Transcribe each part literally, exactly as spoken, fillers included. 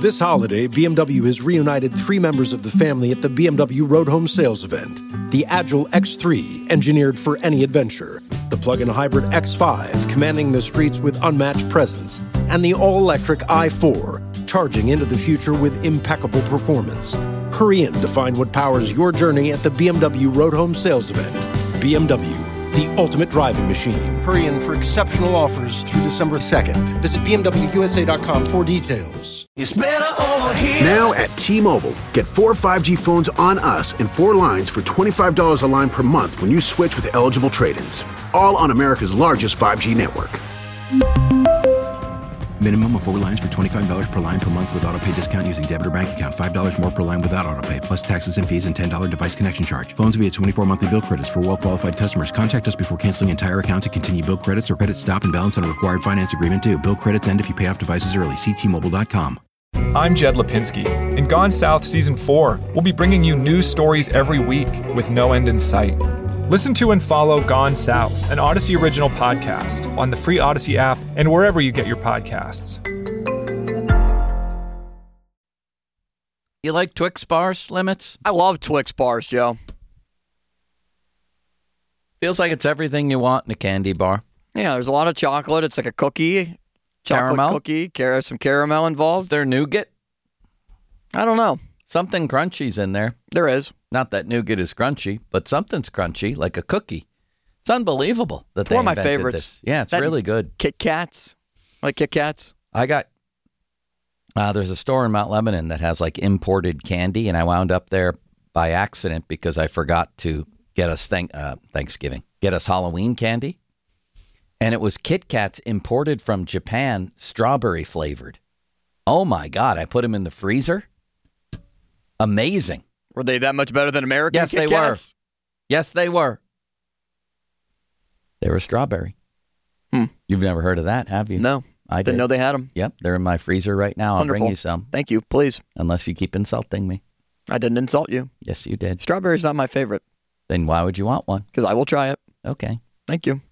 This holiday, B M W has reunited three members of the family at the B M W Road Home Sales event. The Agile X three, engineered for any adventure. The plug-in hybrid X five, commanding the streets with unmatched presence. And the all-electric i four, charging into the future with impeccable performance. Hurry in to find what powers your journey at the B M W Road Home Sales event. B M W, the ultimate driving machine. Hurry in for exceptional offers through December second. Visit B M W U S A dot com for details. It's better over here. Now at T-Mobile, get four five G phones on us and four lines for twenty-five dollars a line per month when you switch with eligible trade-ins. All on America's largest five G network. Minimum of four lines for twenty-five dollars per line per month with autopay discount using debit or bank account. five dollars more per line without autopay, plus taxes and fees and ten dollars device connection charge. Phones via twenty-four monthly bill credits for well-qualified customers. Contact us before canceling entire account to continue bill credits or credit stop and balance on a required finance agreement due. Bill credits end if you pay off devices early. See T Mobile dot com. I'm Jed Lipinski. In Gone South Season four, we'll be bringing you news stories every week with no end in sight. Listen to and follow Gone South, an Odyssey original podcast, on the free Odyssey app and wherever you get your podcasts. You like Twix bars, Limits? I love Twix bars, Joe. Feels like it's everything you want in a candy bar. Yeah, there's a lot of chocolate. It's like a cookie. Chocolate Caramel? cookie. Car- some caramel involved. Is there nougat? I don't know. Something crunchy's in there. There is. Not that nougat is crunchy, but something's crunchy, like a cookie. It's unbelievable that It's they one of my invented favorites. this. Yeah, it's That really good. Kit Kats. Like Kit Kats. I got, uh, there's a store in Mount Lebanon that has like imported candy, and I wound up there by accident because I forgot to get us thank, uh, Thanksgiving, get us Halloween candy. And it was Kit Kats imported from Japan, strawberry flavored. Oh my God, I put them in the freezer. Amazing. Were they that much better than American Yes, Kit they Kats? were. Yes, they were. They were strawberry. Hmm. You've never heard of that, have you? No. I Didn't did. know they had them. Yep, they're in my freezer right now. I'll Wonderful. bring you some. Thank you, please. Unless you keep insulting me. I didn't insult you. Yes, you did. Strawberry's not my favorite. Then why would you want one? Because I will try it. Okay. Thank you.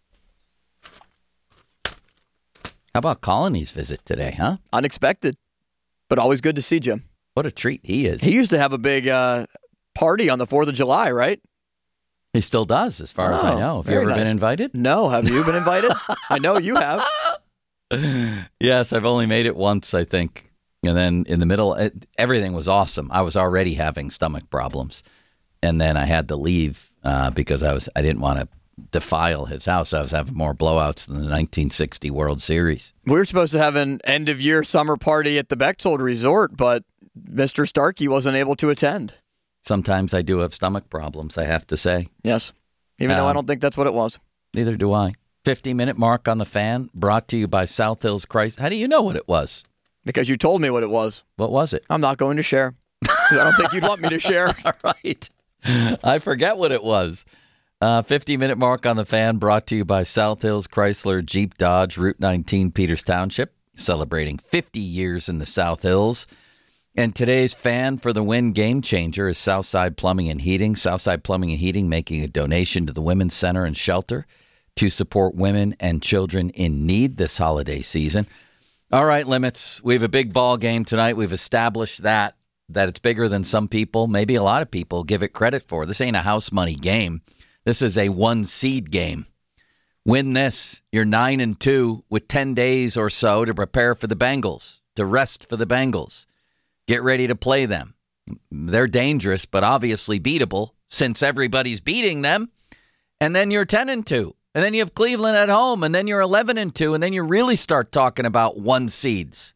How about Colony's visit today, huh? Unexpected, but always good to see Jim. What a treat he is. He used to have a big uh, party on the fourth of July, right? He still does, as far as I Oh, know. Have you very ever nice. been invited? No. Have you been invited? I know you have. Yes, I've only made it once, I think. And then in the middle, it, everything was awesome. I was already having stomach problems. And then I had to leave uh, because I was I didn't want to defile his house. I was having more blowouts than the nineteen sixty World Series. We were supposed to have an end-of-year summer party at the Bechtold Resort, but Mister Starkey wasn't able to attend. Sometimes I do have stomach problems, I have to say. Yes, even though I Um, don't think that's what it was. Neither do I. fifty-minute mark on the fan, brought to you by South Hills Christ. How do you know what it was? Because you told me what it was. What was it? I'm not going to share. 'Cause I don't think you'd want me to share. All right. I forget what it was. Uh, fifty-minute mark on the fan, brought to you by South Hills Chrysler Jeep Dodge, Route nineteen, Peters Township, celebrating fifty years in the South Hills. And today's fan for the win game changer is Southside Plumbing and Heating. Southside Plumbing and Heating making a donation to the Women's Center and Shelter to support women and children in need this holiday season. All right, Limits, we have a big ball game tonight. We've established that, that it's bigger than some people, maybe a lot of people, give it credit for. This ain't a house money game. This is a one seed game. Win this, you're nine and two with ten days or so to prepare for the Bengals, to rest for the Bengals. Get ready to play them. They're dangerous, but obviously beatable since everybody's beating them. And then you're ten and two. And then you have Cleveland at home, and then you're eleven and two, and then you really start talking about one seeds.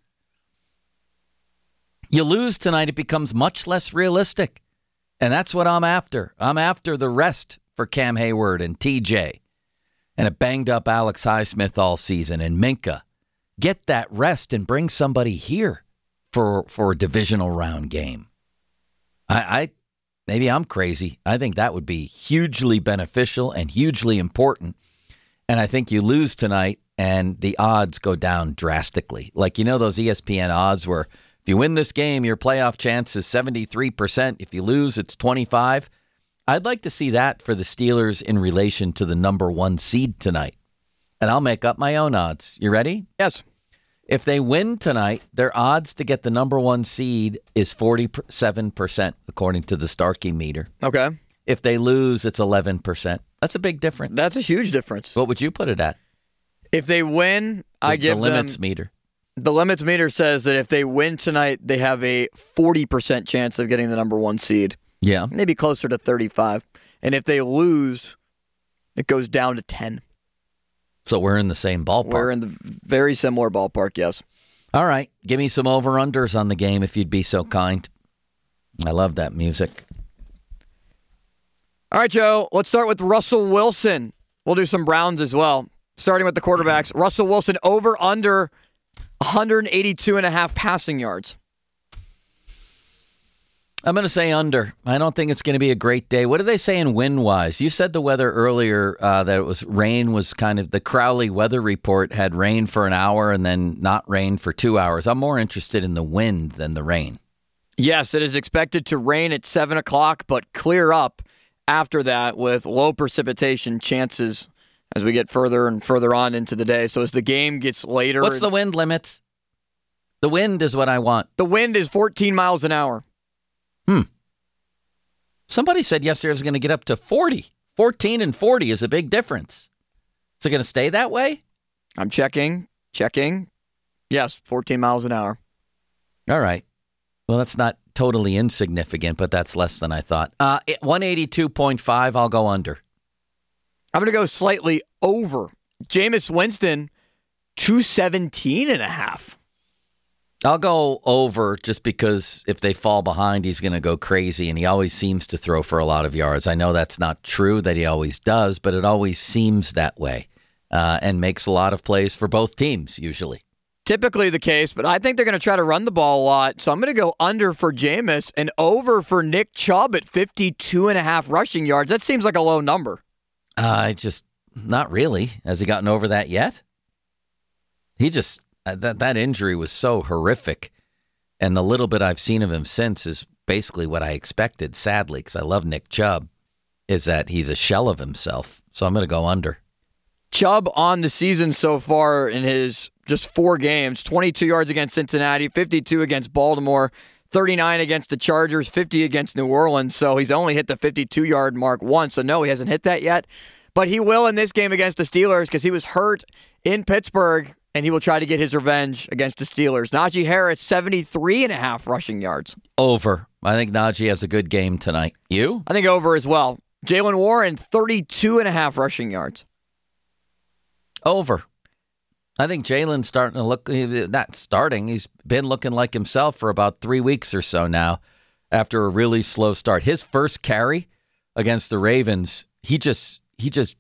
You lose tonight, it becomes much less realistic. And that's what I'm after. I'm after the rest for Cam Hayward and T J and a banged-up Alex Highsmith all season and Minka. Get that rest and bring somebody here for, for a divisional round game. I, I maybe I'm crazy. I think that would be hugely beneficial and hugely important. And I think you lose tonight and the odds go down drastically. Like, you know, those E S P N odds where if you win this game, your playoff chance is seventy-three percent. If you lose, it's twenty-five. I'd like to see that for the Steelers in relation to the number one seed tonight. And I'll make up my own odds. You ready? Yes. If they win tonight, their odds to get the number one seed is forty-seven percent, according to the Starkey meter. Okay. If they lose, it's eleven percent. That's a big difference. That's a huge difference. What would you put it at? If they win, The, I give the limits them... meter. The limits meter says that if they win tonight, they have a forty percent chance of getting the number one seed. Yeah. Maybe closer to thirty-five. And if they lose, it goes down to ten. So we're in the same ballpark. We're in the very similar ballpark, yes. All right. Give me some over-unders on the game if you'd be so kind. I love that music. All right, Joe, let's start with Russell Wilson. We'll do some Browns as well. Starting with the quarterbacks. Russell Wilson over under one eighty-two and a half passing yards. I'm going to say under. I don't think it's going to be a great day. What are they saying wind-wise? You said the weather earlier uh, that it was rain was kind of, the Crowley weather report had rain for an hour and then not rain for two hours. I'm more interested in the wind than the rain. Yes, it is expected to rain at seven o'clock, but clear up after that with low precipitation chances as we get further and further on into the day. So as the game gets later... What's the wind limits? The wind is what I want. The wind is fourteen miles an hour. Hmm. Somebody said yesterday it was going to get up to forty. fourteen and forty is a big difference. Is it going to stay that way? I'm checking, checking. Yes, fourteen miles an hour. All right. Well, that's not totally insignificant, but that's less than I thought. Uh, one eighty-two point five, I'll go under. I'm going to go slightly over. Jameis Winston, two seventeen and a half. I'll go over just because if they fall behind, he's going to go crazy, and he always seems to throw for a lot of yards. I know that's not true that he always does, but it always seems that way uh, and makes a lot of plays for both teams usually. Typically the case, but I think they're going to try to run the ball a lot, so I'm going to go under for Jameis and over for Nick Chubb at fifty-two and a half rushing yards. That seems like a low number. I uh, just, not really. Has he gotten over that yet? He just... That that injury was so horrific, and the little bit I've seen of him since is basically what I expected, sadly, because I love Nick Chubb, is that he's a shell of himself. So I'm going to go under. Chubb on the season so far in his just four games, twenty-two yards against Cincinnati, fifty-two against Baltimore, thirty-nine against the Chargers, fifty against New Orleans. So he's only hit the fifty-two-yard mark once. So no, he hasn't hit that yet. But he will in this game against the Steelers because he was hurt in Pittsburgh, and he will try to get his revenge against the Steelers. Najee Harris, seventy-three and a half rushing yards. Over. I think Najee has a good game tonight. You? I think over as well. Jaylen Warren, thirty-two and a half rushing yards. Over. I think Jalen's starting to look, not starting, he's been looking like himself for about three weeks or so now after a really slow start. His first carry against the Ravens, he just, he just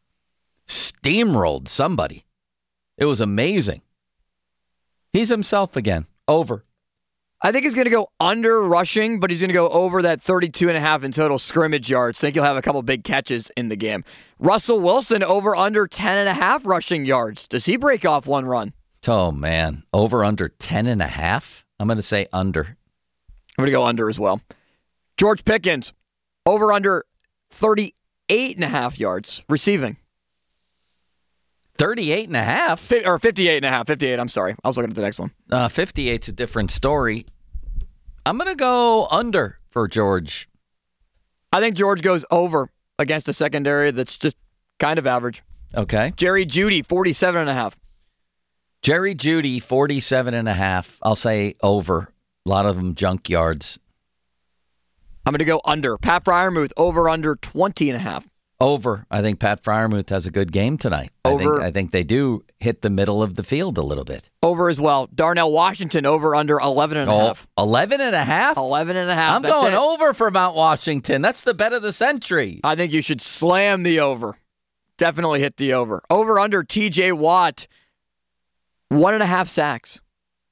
steamrolled somebody. It was amazing. He's himself again. Over. I think he's going to go under rushing, but he's going to go over that thirty-two and a half in total scrimmage yards. I think he'll have a couple big catches in the game. Russell Wilson over under ten and a half rushing yards. Does he break off one run? Oh, man. Over under ten and a half? I'm going to say under. I'm going to go under as well. George Pickens over under thirty-eight and a half yards receiving. thirty-eight and a half? Or fifty-eight and a half. fifty-eight, I'm sorry. I was looking at the next one. Uh, fifty-eight's a different story. I'm going to go under for George. I think George goes over against a secondary that's just kind of average. Okay. Jerry Jeudy, forty-seven and a half. Jerry Jeudy, forty-seven and a half. I'll say over. A lot of them junk yards. I'm going to go under. Pat Freiermuth, over under twenty and a half. Over. I think Pat Freiermuth has a good game tonight. Over. I think, I think they do hit the middle of the field a little bit. Over as well. Darnell Washington over under eleven and a half. eleven and a half? eleven and a half. I'm That's going it. over for Mount Washington. That's the bet of the century. I think you should slam the over. Definitely hit the over. Over under T J Watt. One and a half sacks.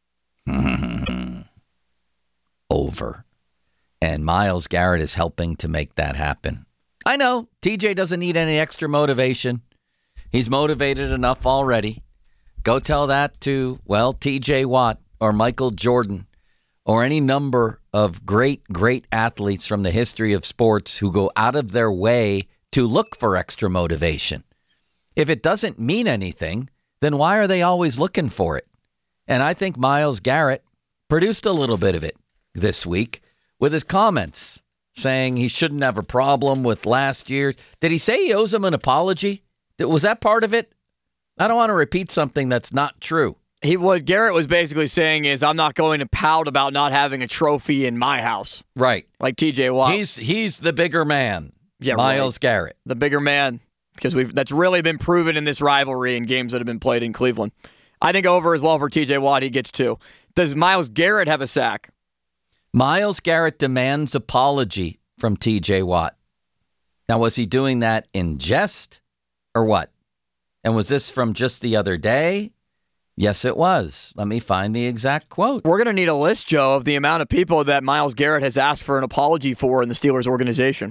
Over. And Myles Garrett is helping to make that happen. I know T J doesn't need any extra motivation. He's motivated enough already. Go tell that to, well, T J Watt or Michael Jordan or any number of great, great athletes from the history of sports who go out of their way to look for extra motivation. If it doesn't mean anything, then why are they always looking for it? And I think Myles Garrett produced a little bit of it this week with his comments saying he shouldn't have a problem with last year. Did he say he owes him an apology? Was that part of it? I don't want to repeat something that's not true. He what Garrett was basically saying is, I'm not going to pout about not having a trophy in my house. Right. Like T J Watt. He's he's the bigger man. Yeah, Myles right. Garrett. The bigger man. Because we've that's really been proven in this rivalry in games that have been played in Cleveland. I think over as well for T J Watt. He gets two. Does Myles Garrett have a sack? Myles Garrett demands apology from T J Watt. Now, was he doing that in jest or what? And was this from just the other day? Yes, it was. Let me find the exact quote. We're going to need a list, Joe, of the amount of people that Myles Garrett has asked for an apology for in the Steelers organization.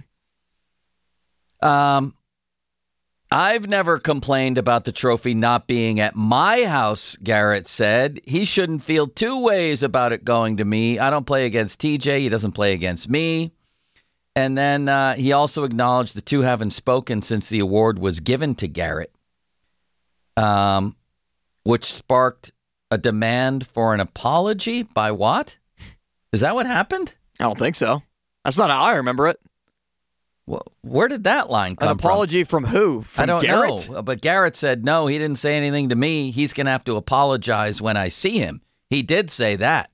Um, I've never complained about the trophy not being at my house, Garrett said. He shouldn't feel two ways about it going to me. I don't play against T J. He doesn't play against me. And then uh, he also acknowledged the two haven't spoken since the award was given to Garrett, um, which sparked a demand for an apology by Watt. Is that what happened? I don't think so. That's not how I remember it. Well, where did that line come An apology from, from who? From I don't Garrett? know. But Garrett said, no, he didn't say anything to me. He's going to have to apologize when I see him. He did say that.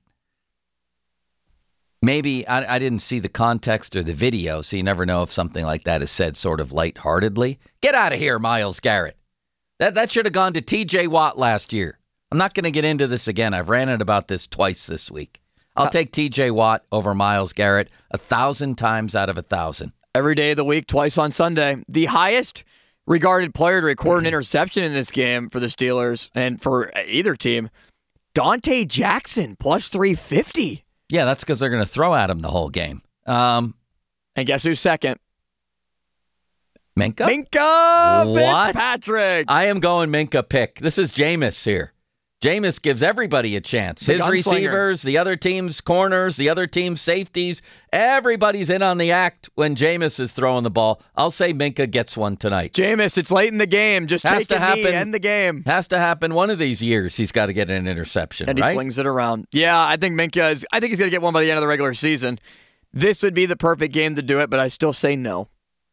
Maybe I, I didn't see the context or the video, so you never know if something like that is said sort of lightheartedly. Get out of here, Myles Garrett. That, that should have gone to T J Watt last year. I'm not going to get into this again. I've ranted about this twice this week. I'll uh, take T J Watt over Myles Garrett a thousand times out of a thousand. Every day of the week, twice on Sunday. The highest regarded player to record an interception in this game for the Steelers and for either team, Dante Jackson, plus three fifty. Yeah, that's because they're going to throw at him the whole game. Um, and guess who's second? Minkah? Minkah What? Fitzpatrick. I am going Minkah pick. This is Jameis here. Jameis gives everybody a chance. The His gunslinger. receivers, the other team's corners, the other team's safeties. Everybody's in on the act when Jameis is throwing the ball. I'll say Minkah gets one tonight. Jameis, it's late in the game. Just Has take to a happen. knee, end the game. Has to happen one of these years. He's got to get an interception, and he right? slings it around. Yeah, I think Minkah is, I think he's going to get one by the end of the regular season. This would be the perfect game to do it, but I still say no.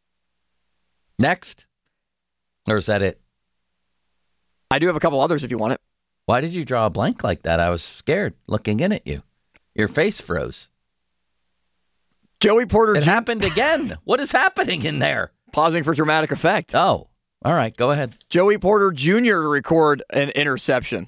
Next? Or is that it? I do have a couple others if you want it. Why did you draw a blank like that? I was scared looking in at you. Your face froze. Joey Porter It Junior happened again. What is happening in there? Pausing for dramatic effect. Oh, all right. Go ahead. Joey Porter Junior to record an interception.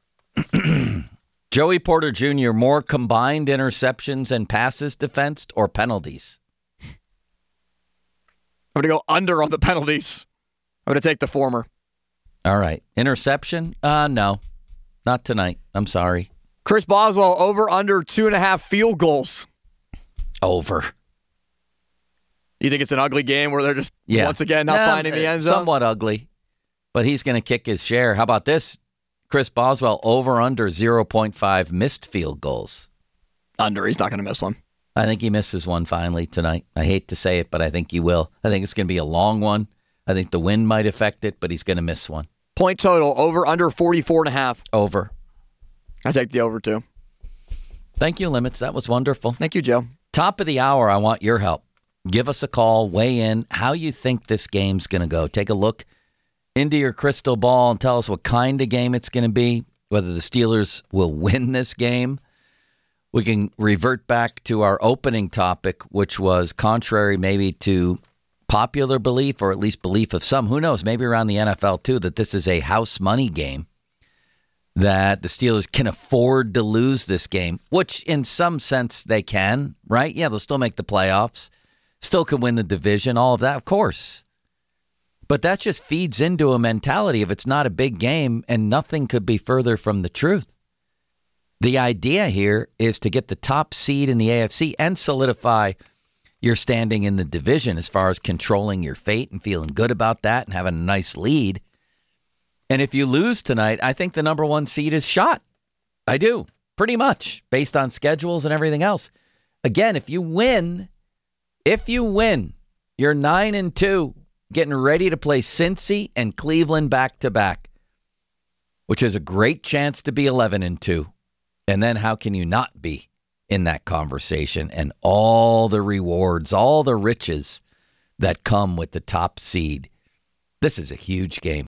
Joey Porter Junior, more combined interceptions and passes defensed or penalties? I'm going to go under on the penalties. I'm going to take the former. All right. Interception? Uh, no. Not tonight. I'm sorry. Chris Boswell, over under two and a half field goals. Over. You think it's an ugly game where they're just, yeah. once again, not yeah, finding the end zone? Somewhat ugly, but he's going to kick his share. How about this? Chris Boswell, over under zero point five missed field goals. Under. He's not going to miss one. I think he misses one finally tonight. I hate to say it, but I think he will. I think it's going to be a long one. I think the wind might affect it, but he's going to miss one. Point total, over, under forty-four and a half. Over. I take the over, too. Thank you, Limits. That was wonderful. Thank you, Joe. Top of the hour, I want your help. Give us a call, weigh in, how you think this game's going to go. Take a look into your crystal ball and tell us what kind of game it's going to be, whether the Steelers will win this game. We can revert back to our opening topic, which was contrary maybe to popular belief, or at least belief of some, who knows, maybe around the N F L too, that this is a house money game, that the Steelers can afford to lose this game, which in some sense they can, right? Yeah, they'll still make the playoffs, still can win the division, all of that, of course. But that just feeds into a mentality of it's not a big game, and nothing could be further from the truth. The idea here is to get the top seed in the A F C and solidify your standing in the division as far as controlling your fate and feeling good about that and having a nice lead. And if you lose tonight, I think the number one seed is shot. I do, pretty much, based on schedules and everything else. Again, if you win, if you win, you're nine and two, getting ready to play Cincy and Cleveland back to back. which is a great chance to be eleven and two. And then how can you not be in that conversation and all the rewards, all the riches that come with the top seed? This is a huge game.